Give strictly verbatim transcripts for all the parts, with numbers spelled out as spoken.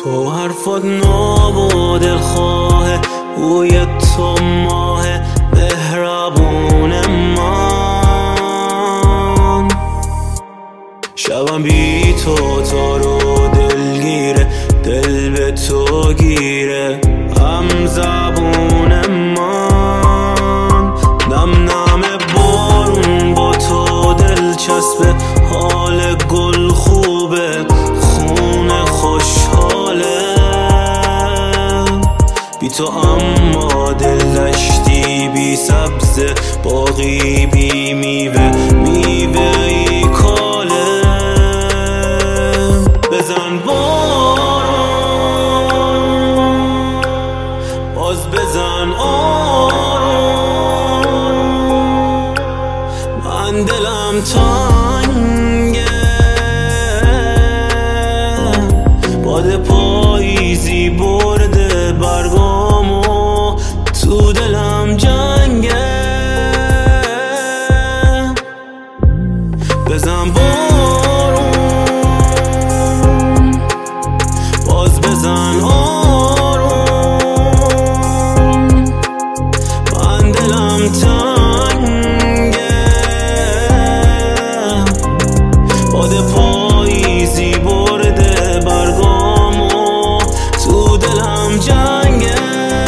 تو حرفات ناب و دلخواه، بوی تو ماه مهربون من. شبم بی تو تا رو دلگیره، دل به تو گیره هم زبون من. نم نم بارون با تو دلچسبه، حال گل خوبه خونه خوشحاله. بی تو اما دل دشتی بی سبزه، باقی بی میوه میوه ای کاله. بزن بارون باز بزن آروم، من دلم تنگه باد پاییزی برده برگامو، تو دلم جنگه. بزن بارون باز بزن آروم، من دلم تنگه باد پاییزی برده برگامو، تو دلم جنگه.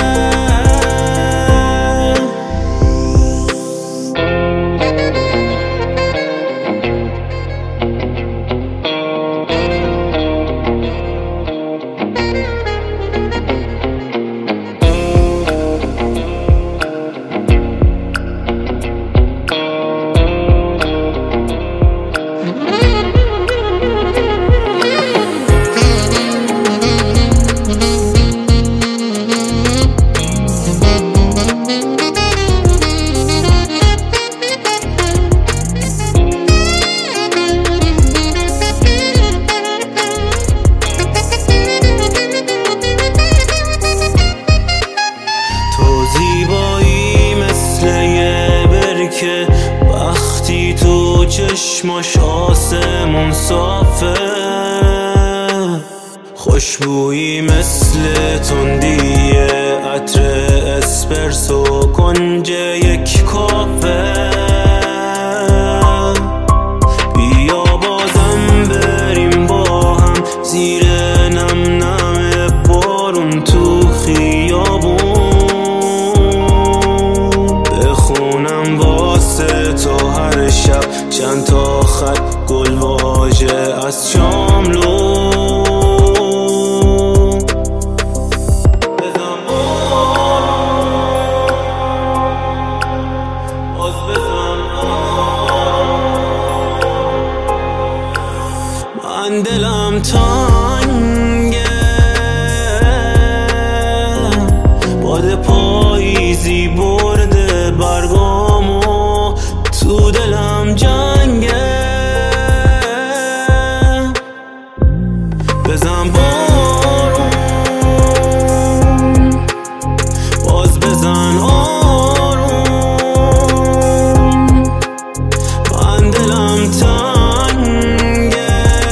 زیبایی مثل یه برکه، وقتی تو چشماش آسمون صافه. خوشبویی مثل تندی عطر اسپرسو کنج یک کافه. بیا بازم بریم با هم زیر نم نم بارون تو خیابون، تو هر شب چند تا خط گل واژه از شاملو. بزن بارون باز بزن آروم، من دلم تنگه باد پاییزی برده برگامو، تو دلم جنگه. بزن بارون باز بزن آروم، من دلم تنگه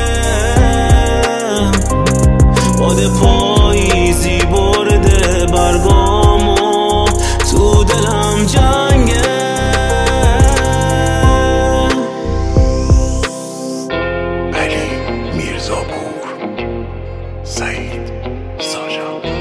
باد پاییزی برده برگامو، تو دلم جنگه. سعید ساجان